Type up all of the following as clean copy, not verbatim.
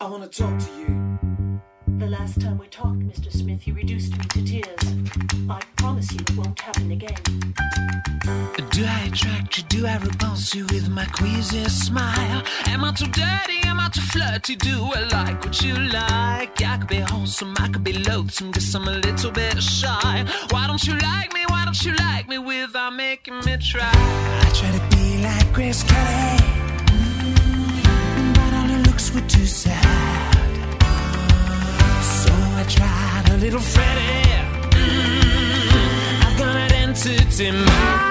I want to talk to you. The last time we talked, Mr. Smith, you reduced me to tears. I promise you it won't happen again. Do I attract you? Do I repulse you with my queasy smile? Am I too dirty? Am I too flirty? Do I like what you like? I could be wholesome, I could be loathsome, guess I'm a little bit shy. Why don't you like me? Why don't you like me without making me try? I try to be like Grace Kelly, but all her looks were too sad. So I tried a little Freddie. I've got an entity mind.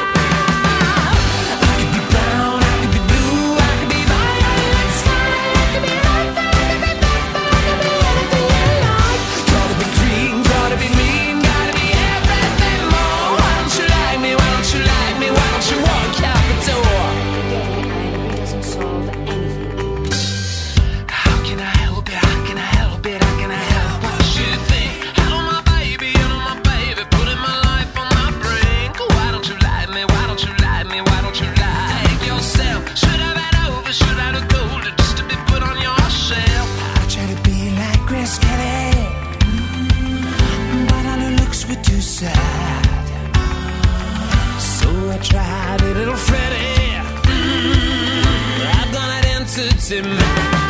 I could be brown, I could be blue, I could be violet sky, I could be red, I could be purple, I could be anything you like. Gotta be green, gotta be mean, gotta be everything more. Why don't you like me? Why don't you like me? Why don't you walk out the door? Getting angry doesn't solve anything. How can I help it? How can I help it? How can I help what you think? Hello my baby, putting my life on my brink. Why don't you like me? Why don't you like me? Why don't you like yourself? Should I have over? Should I have gold just to be put on your shelf? I try to be like Grace Kelly, but all her looks were too sad. So I tried a little Freddie. I've got an entity mind.